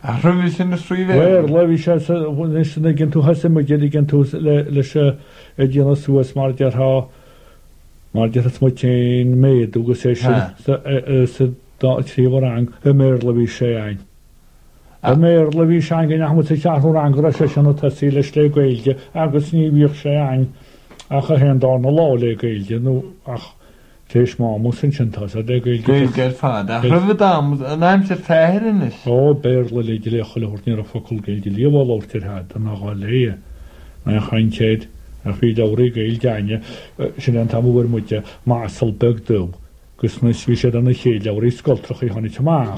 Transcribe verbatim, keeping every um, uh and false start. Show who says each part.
Speaker 1: A rhyfyd sy'n ysgrifennu?
Speaker 2: Wel, lefi siarad, nes yna gen tŵ hasym o gedi gen tŵ leis edrych yn sŵas mae'r diar ha mae'r diar hysmwtyn meid o gysesyn sydd da tri o'r ang y meir lefi siain. Y meir lefi siain gen ahmwyd sy'n siarad o'r ang o'r sesiwn o tysi leis le gweildio agos ni wych siain ach a hen darn o law le gweildio nhw ach Teis ma mwys yn syntas a de gweildio.
Speaker 1: Gweildio ffad. A rhyfyd am, yn aim sy'r ffeir yn ys?
Speaker 2: O, beir le le gili achol o'r ni'r ffocl gweildio li o fol o'r tyr had yn agol le. Mae'n chain ched a chyd awri gweildio ania sy'n yn tam o'r mwydja ma asal byg dyw. Gys nes fi sydd yn y lleil awri sgoltrach i honni ta ma.